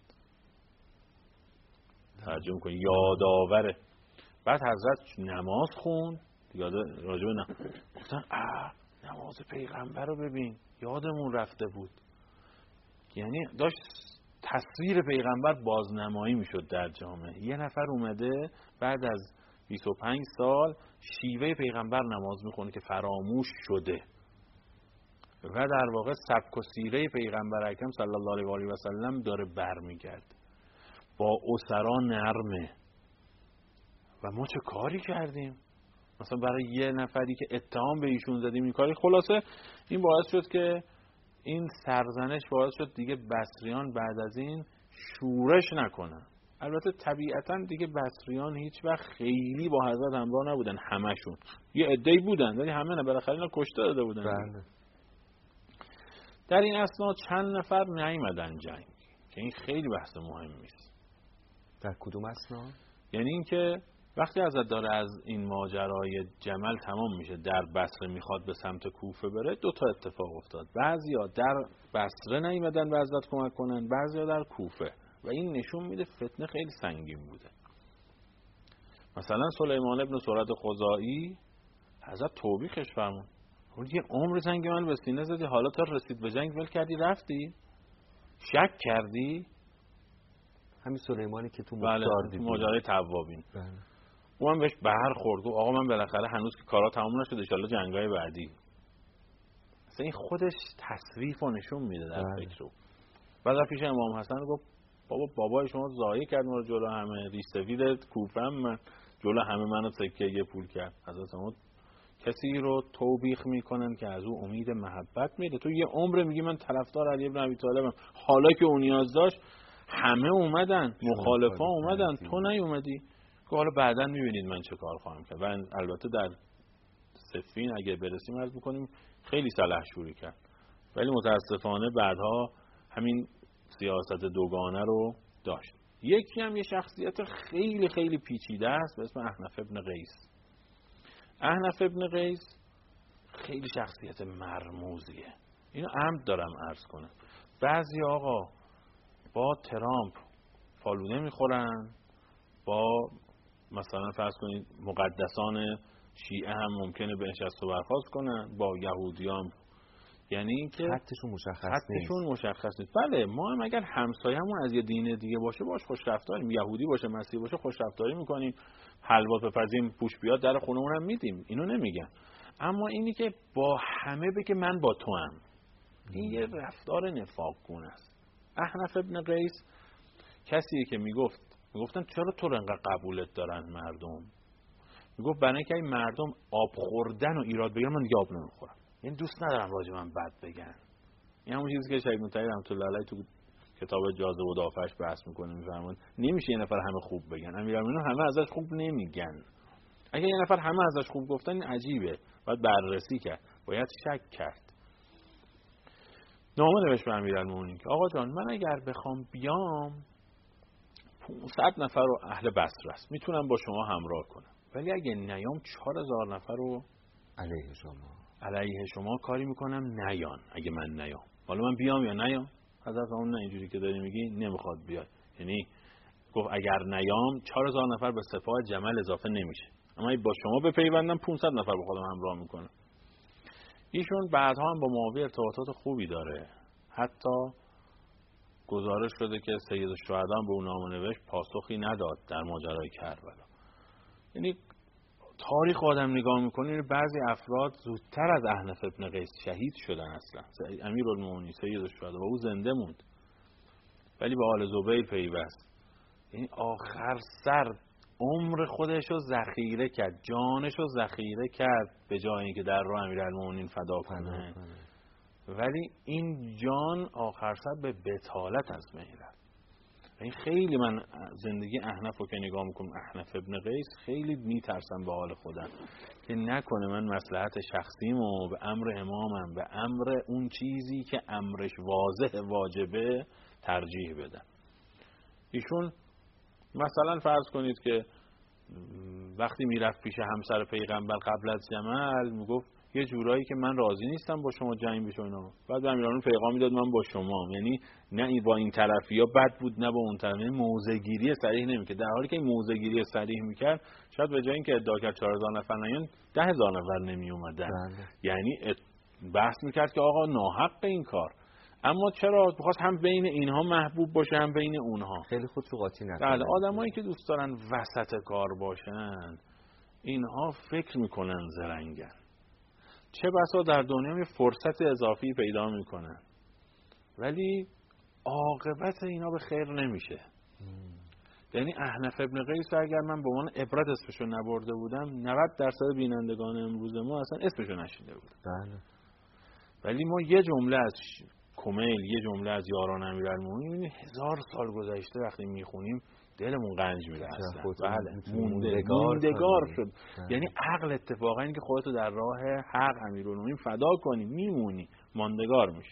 ترجمه کن یادآوره. بعد حضرت نماز خوند، راجب گفتن نماز پیغمبر رو ببین، یادمون رفته بود. یعنی داشت تصویر پیغمبر بازنمایی میشد در جامعه. یه نفر اومده بعد از 25 سال شیوه پیغمبر نماز میخونه که فراموش شده و در واقع سبک و سیره پیغمبر اکرم صلی الله علیه و آله و سلم داره برمیگرده. با اسرا نرمه. و ما چه کاری کردیم؟ مثلا برای یه نفری که اتهام به ایشون زدیم این کاری. خلاصه این باعث شد که این سرزنش باعث شد دیگه بصریان بعد از این شورش نکنن. البته طبیعتاً دیگه بصریان هیچ وقت خیلی با حضرت همراه نبودن، همشون یه عده‌ای بودن ولی همه نه، بالاخره اینا کشته داده بودن. بله. در این اثنا چند نفر نیامدن جنگ که این خیلی بحث مهمی است. در کدوم اثنا؟ یعنی اینکه وقتی حضرت داره از این ماجرای جمل تمام میشه در بصره میخواد به سمت کوفه بره، 2 تا اتفاق افتاد. بعضیا در بصره نیامدن به حضرت کمک کنن، بعضیا در کوفه و این نشون میده فتنه خیلی سنگین بوده. مثلا سلیمان ابن سرد خزاعی حضرت توبیخش فرمود، یه عمر جنگ من به سینه زدی، حالا تا رسید به جنگ ول کردی رفتی؟ شک کردی؟ همین سلیمانی که تو مختار دیدی، ماجرای توابین. بله. اون بهش برخورد و آقا من بالاخره هنوز که کارا تموم نشده ان شاء الله جنگای بعدی. مثلا این خودش تصریف و نشون میده در فکر. بعد پیش امام حسن گفت بابای شما ضایع کرد ما رو جلو همه، ریش سفید کوفه من جلو همه منو سکه پول کرد. حضرت ما کسی رو توبیخ میکنن که از او امید محبت میده. تو یه عمر میگی من طرفدار علی ابن ابی طالبم، حالا که اون نیاز داشت همه اومدن، مخالفا اومدن، تو نیومدی. که حالا بعداً میبینید من چه کار خواهم کرد. و البته در صفین اگه برسیم عرض میکنیم خیلی سلحشوری کرد، ولی متاسفانه بعدها همین سیاست دوگانه رو داشت. یکی هم یه شخصیت خیلی خیلی پیچیده است به اسم احنف ابن قیس. احنف ابن قیس خیلی شخصیت مرموزیه. اینو عمد دارم عرض کنم. بعضی آقا با ترامپ فالوده میخورن، با مثلا فرض کنید مقدسان شیعه هم ممکنه به نشست و برخاست کنن، با یهودیان. یعنی اینکه خطشون مشخص نیست. بله ما هم اگر همسایه‌مون از یه دین دیگه باشه باش خوش رفتاریم، یهودی باشه مسیحی باشه خوش رفتاری میکنیم، حلوا بپزیم پوش بیاد در خونمون هم میدیم، اینو نمیگن. اما اینی که با همه بگه من با تو هم، این یه رفتار نفاقگونه است. احنف ابن قیس کسیه که میگفتن چرا تو رو انقدر قبولت دارن مردم؟ میگفت برای اینکه این مردم آب خوردن و ایراد بگیرن من دیگه آب نمیخورم. یعنی دوست ندارم راجع من بد بگن. این همون چیزی که شیخ مطهری رحمت الله علیه تو کتاب جاذبه و دافعش بحث میکنه، میفرماد نمیشه یه نفر همه خوب بگن. امیرالمومنین همه ازش خوب نمیگن. اگه یه نفر همه ازش خوب گفتن این عجیبه. باید بررسی کرد، باید شک کرد. نامه نوشت به امیرالمومنین که آقا جان من اگر بخوام بیام 500 نفر رو اهل بصره است میتونم با شما همراه کنم، ولی اگه نیام 4000 نفر رو علیه شما کاری میکنم نیان. اگه من نیام، حالا من بیام یا نیام؟ حضرت اون نه اینجوری که داری میگی نمیخواد بیاد. یعنی گفت اگر نیام 4000 نفر به سپاه جمل اضافه نمیشه، اما با شما بپیوندم 500 نفر با خودم همراه میکنم. ایشون بعدها هم با معاویه ارتباطات خوبی داره. حتی گزارش شده که سید الشهدا به اون نامه نوشت پاسخی نداد در ماجرای کربلا. یعنی تاریخ آدم نگاه میکنه بعضی افراد زودتر از احنف ابن قیس شهید شدن. اصلا امیرالمومنین سید الشهدا و او زنده موند ولی به آل زبیر پیوست. یعنی آخر سر عمر خودش رو ذخیره کرد، جانش رو ذخیره کرد به جای اینکه در راه امیرالمومنین فدا کنه. ولی این جان آخر سر به بطالت از بین رفت. این خیلی من زندگی احنف رو که نگاه میکنم، احنف ابن قیس، خیلی میترسم به حال خودم که نکنه من مصلحت شخصیمو به امر امامم، به امر اون چیزی که امرش واضح واجبه ترجیح بدم. ایشون مثلا فرض کنید که وقتی میرفت پیش همسر پیغمبر قبل از جمل میگفت یه جورایی که من راضی نیستم با شما جنگ بشه اینا. بعد امیرالمومنین پیغام میداد من با شما، یعنی نه با این طرفیا بد بود نه با اون طرف، یعنی موضع‌گیری صریح نمیکرد. در حالی که این موضع‌گیری صریح میکرد شاید به جای اینکه ادعا کرد 4000 نفر نیان 10000 نفر نمی اومدن. یعنی بحث میکرد که آقا ناحق این کار، اما چرا بخواست هم بین اینها محبوب باشه هم بین اونها. خیلی خود رو قاطی نکنه. بله، آدمایی که دوست دارن وسط کار باشن اینها فکر میکنن زرنگن، چه بسا در دنیا فرصت اضافی پیدا میکنن ولی عاقبت اینا به خیر نمیشه. یعنی احنف ابن قیس اگر من به عنوان عبرت اسمشو نبرده بودم 90% بینندگان امروز ما اصلا اسمشو نشیده بودن. بله. ولی ما یه جمله از کمیل، یه جمله از یاران امیرالمومنین می‌بینیم 1000 سال گذشته وقتی میخونیم دلمون قنج میده اصلا. بله، موندگار شد. یعنی عقل اتفاقا این که خودتو در راه حق امیرالمومنین فدا کنی میمونی، ماندگار میشی.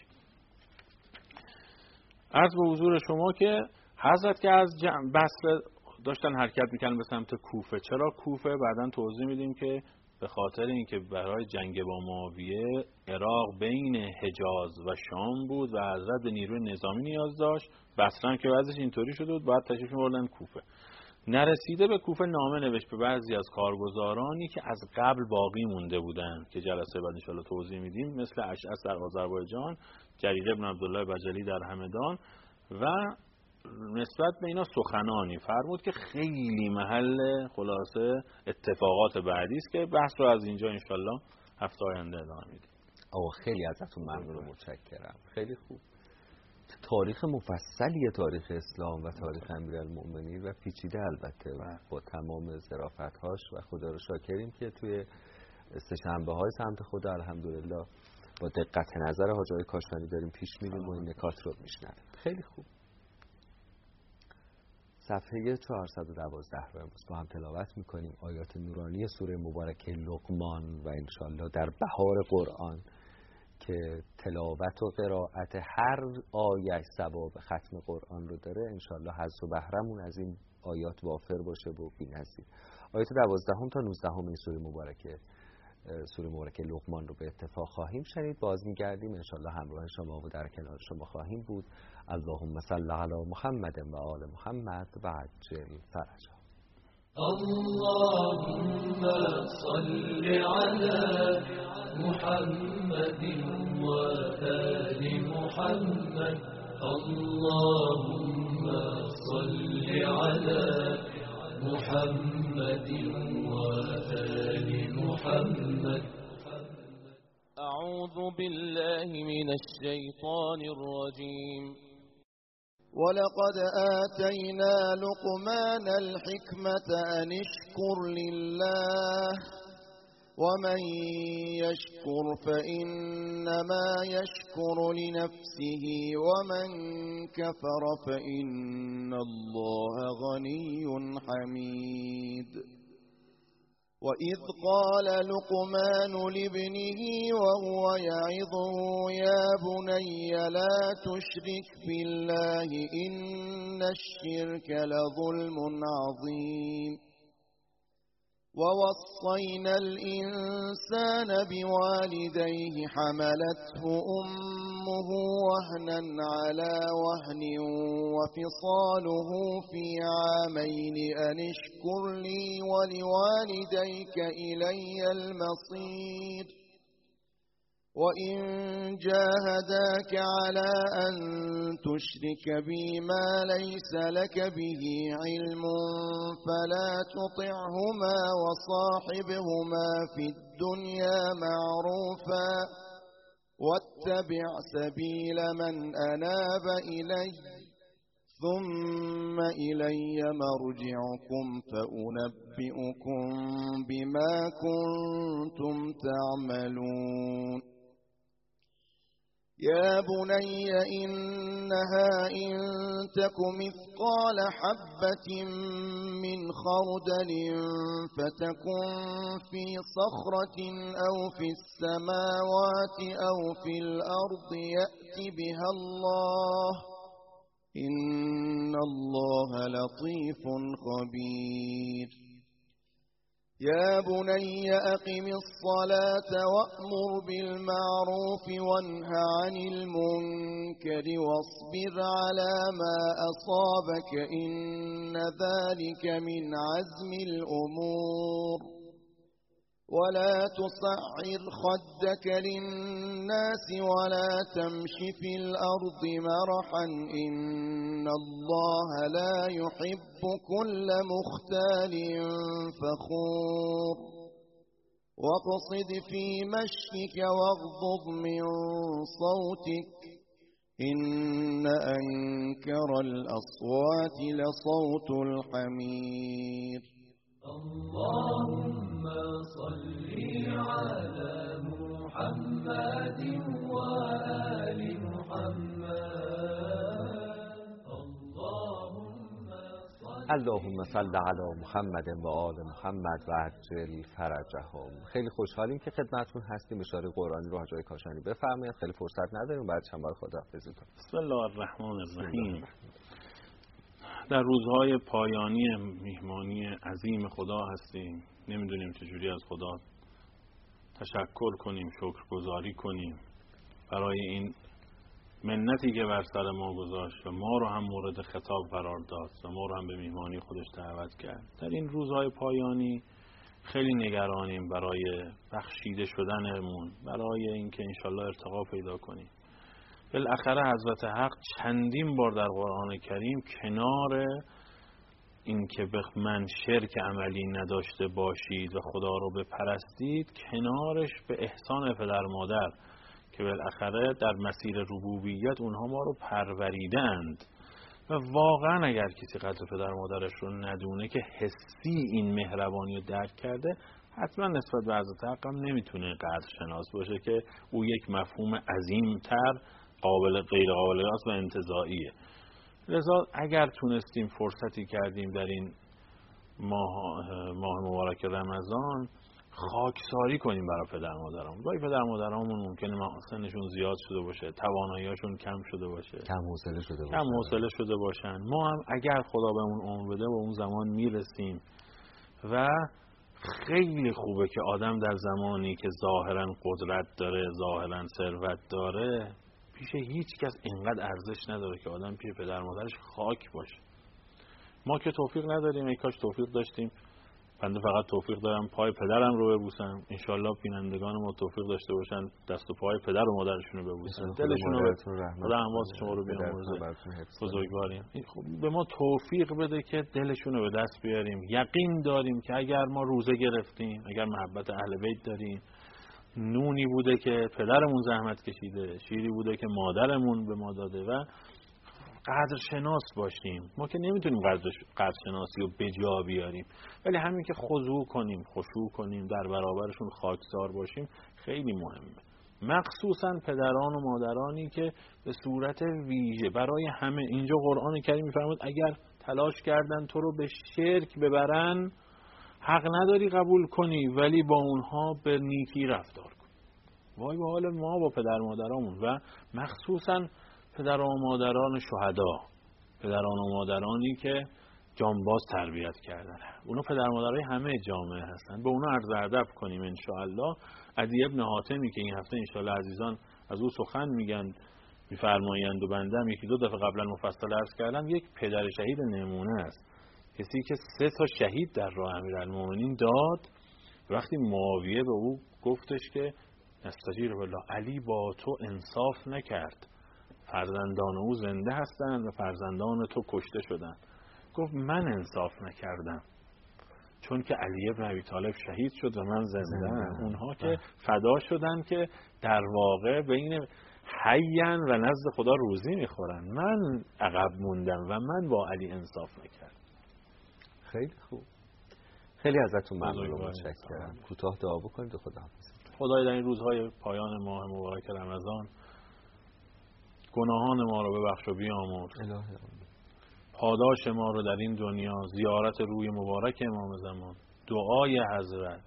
عرض به حضور شما که حضرت که از بصره داشتن حرکت میکنن به سمت کوفه. چرا کوفه؟ بعداً توضیح میدیم که به خاطر اینکه برای جنگ با معاویه عراق بین حجاز و شام بود و حضرت به نیروی نظامی نیاز داشت. بصره که وضعش اینطوری شده بود بعد تشریف می‌بردن کوفه. نرسیده به کوفه نامه نوشت به بعضی از کارگزارانی که از قبل باقی مونده بودن که جلسه بعد ان شاءالله توضیح میدیم، مثل اشعث در آذربایجان، جریده ابن عبدالله بجلی در همدان، و نسبت به اینا سخنانی فرمود که خیلی محل خلاصه اتفاقات بعدی است که بحث رو از اینجا ان شاءالله هفته آینده ادامه میدیم. آقا خیلی ازتون ممنون و متشکرم. خیلی خوب. تاریخ مفصلی تاریخ اسلام و تاریخ امیرالمومنین و پیچیده البته با تمام ظرافت‌هاش و خدا رو شاکریم که توی سه‌شنبه‌های سمت خدا الحمدلله با دقت نظر حاج آقای کاشانی داریم پیش میریم و این نکات رو میشنویم. خیلی خوب. صفحه 412 رو امروز با هم تلاوت میکنیم. آیات نورانی سوره مبارکه لقمان و انشالله در بهار قرآن که تلاوت و قرائت هر آیه ثواب ختم قرآن رو داره، انشالله حظ و بهرمون از این آیات وافر باشه و بی‌نظیر. آیات 12 تا 19 این سوره مبارکه لقمان رو به اتفاق خواهیم شنید. باز میگردیم انشالله همراه شما و در کنار شما خواهیم بود. اللهم صل علی محمد و آل محمد و عجل فرجه. اللهم صل على محمد و آل محمد. اللهم صل على محمد و آل محمد. أعوذ بالله من الشيطان الرجيم. ولقد آتينا لقمان الحكمة أن اشكر لله ومن يشكر فإنما يشكر لنفسه ومن كفر فإن الله غني حميد. وإذ قال لقمان لابنه وهو يعظه يا بني لا تشرك بالله إن الشرك لظلم عظيم. ووصينا الإنسان بوالديه حملته أمه وهنا على وهن وفصاله في عامين أن اشكر لي ولوالديك إلي المصير. وإن جاهداك على أن تشرك بي ما ليس لك به علم فلا تطعهما وصاحبهما في الدنيا معروفا واتبع سبيل من أناب إلي ثم إلي مرجعكم فأنبئكم بما كنتم تعملون. يا بني إنها إن تك مثقال حبة من خردل فتكن في صخرة أو في السماوات أو في الأرض يأت بها الله إن الله لطيف خبير. يا بني أقم الصلاة وأمر بالمعروف وانه عن المنكر واصبر على ما أصابك إن ذلك من عزم الأمور. ولا تصعر خدك للناس ولا تمش في الأرض مرحا إن الله لا يحب كل مختال فخور واقصد في مشيك واغضض من صوتك إن أنكر الأصوات لصوت الحمير اللهم صل على محمد وآل محمد اللهم صل علی محمد و آل محمد و عجل فرجهم. خیلی خوشحالیم که خدمتتون هستیم. اشاره قرآنی رو حاج کاشانی بفرمایید. خیلی فرصت نداریم، بعد چند بار خداحافظی کنیم. بسم الله الرحمن الرحیم. در روزهای پایانی میهمانی عظیم خدا هستیم. نمیدونیم چجوری از خدا تشکر کنیم، شکرگزاری کنیم برای این منتی که بر سر ما گذاشت و ما رو هم مورد خطاب قرار داد و ما رو هم به میهمانی خودش دعوت کرد. در این روزهای پایانی خیلی نگرانیم برای بخشیده شدنمون، برای اینکه انشالله ارتقا پیدا کنیم. بالاخره حضرت حق چندین بار در قرآن کریم کنار اینکه به من شرک عملی نداشته باشید و خدا رو بپرستید، کنارش به احسان پدر مادر که بالاخره در مسیر ربوبیت اونها ما رو پروریدند و واقعا اگر کسی قدر پدر مادرش رو ندونه که حسی این مهربانی رو درک کرده، حتما نسبت به حضرت حق هم نمیتونه قدر شناس باشه که او یک مفهوم عظیمتر غیر قابل قیاس و انتزاعیه. لذا اگر تونستیم فرصتی کردیم در این ماه مبارک رمضان خاکساری کنیم برای پدر مادرامون. گاهی پدر مادرامون ممکنه سنشون زیاد شده باشه، توانایی‌هاشون کم شده باشه، کم حوصله شده باشن. ما هم اگر خدا بهمون عمر بده و اون زمان میرسیم و خیلی خوبه که آدم در زمانی که ظاهرا قدرت داره، ظاهرا ثروت داره، پیش هیچ کس اینقدر ارزش نداره که آدم پیش پدر مادرش خاک باشه. ما که توفیق نداریم، ای کاش توفیق داشتیم. بنده فقط توفیق دارم پای پدرم رو ببوسم. انشالله بینندگان ما توفیق داشته باشن دست و پای پدر و مادرشون رو ببوسن، دلشون رو خدا امواس شما رو بیامرزه. بزرگواریم به ما توفیق بده که دلشون رو به دست بیاریم. یقین داریم که اگر ما روزه گرفتیم، اگر محبت اهل بیت داریم، نونی بوده که پدرمون زحمت کشیده، شیری بوده که مادرمون به ما داده و قدرشناس باشیم. ما که نمیتونیم قدرشناسی رو به جا بیاریم، ولی همین که خضوع کنیم، خشوع کنیم، در برابرشون خاکسار باشیم خیلی مهمه. مخصوصا پدران و مادرانی که به صورت ویژه برای همه، اینجا قرآن کریم میفرماید اگر تلاش کردن تو رو به شرک ببرن حق نداری قبول کنی، ولی با اونها به نیکی رفتار کن. وای به حال ما با پدر مادرامون و مخصوصا پدر و مادران شهدا، پدران و مادرانی که جانباز تربیت کردن. اونا پدر مادرای همه جامعه هستن. به اونا عرض ادب کنیم ان شاء الله. عدی ابن حاتمی که این هفته ان شاء الله عزیزان از او سخن میگن، میفرمایند و بنده هم یکی دو دفعه قبلا مفصل عرض کردم، یک پدر شهید نمونه است. کسی که 3 تا شهید در راه امیرالمومنین داد. وقتی معاویه به او گفتش که نستجیر بالله، علی با تو انصاف نکرد، فرزندان او زنده هستند و فرزندان تو کشته شدند. گفت من انصاف نکردم، چون که علی ابن ابی طالب شهید شد و من زنده. اونها که فدا شدن که در واقع بین حیان و نزد خدا روزی میخورن. من عقب موندم و من با علی انصاف نکردم. خیلی خوب، خیلی ازتون ممنون و متشکرم. کوتاه دعا بکنید و خداحافظ. خدای در این روزهای پایان ماه مبارک رمضان گناهان ما رو ببخش و بیامرز. پاداش ما رو در این دنیا، زیارت روی مبارک امام زمان، دعای حضرت،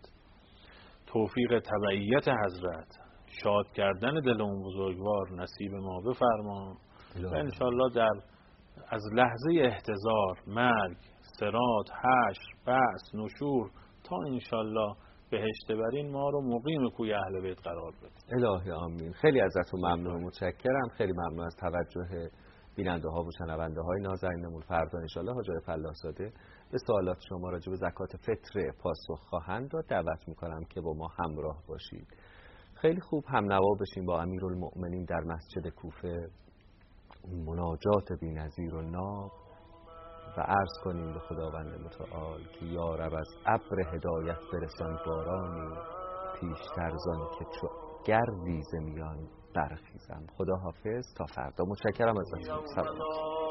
توفیق تبعیت حضرت، شاد کردن دل اون بزرگوار نصیب ما بفرما و انشالله در از لحظه احتضار، مرگ، صراط، حشر، بعث، نشور تا انشالله بهشت برین ما رو مقیم کوی اهل بیت قرار بده. الهی آمین. خیلی ازتون ممنون و متشکرم. خیلی ممنون از توجه بیننده ها و شنونده های نازنینمون. فردا انشالله حاج فلاح زاده به سوالات شما راجع به زکات فطر پاسخ خواهند داد. دعوت میکنم که با ما همراه باشید. خیلی خوب همنوا بشیم با امیرالمؤمنین در مسجد کوفه، مناجات بی‌نظیر و ناب، و عرض کنیم به خداوند متعال که یا رب از ابر هدایت برسان بارانی، پیشتر زان که چو گردی ز میان برخیزم. خدا حافظ تا فردا. متشکرم ازتون. سلامت.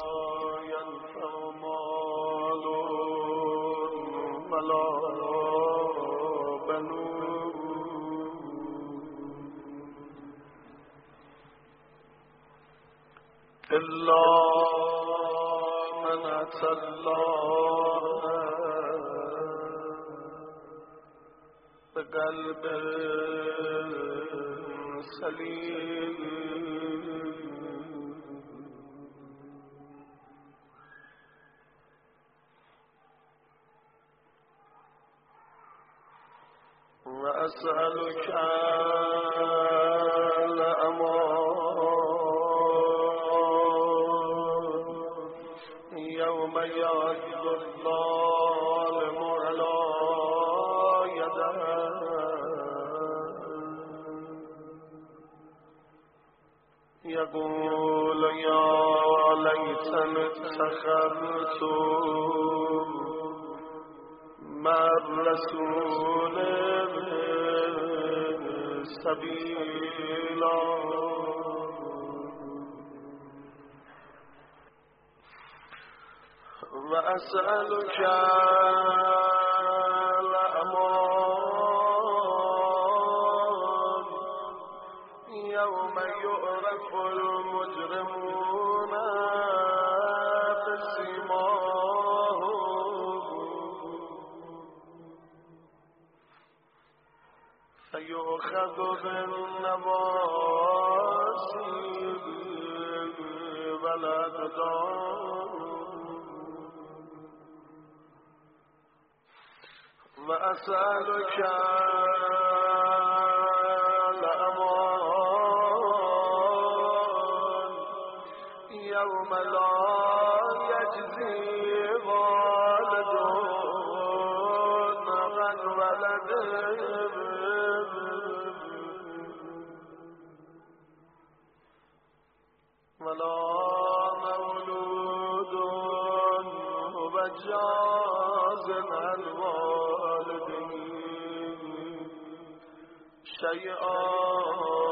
إلا من أتى الله بقلب سليم وأسألك يوم يعض الظالم على يديه يقول يا ليتني اتخذت مع الرسول سبيلا وأسألك الأمان يوم يعرف المجرمون بسيماهم فيؤخذ بالنواصي والأقدام وأسألك الأمان يوم لا يجزي والد عن ولده ولا مولود هو جاز عن والده شيئا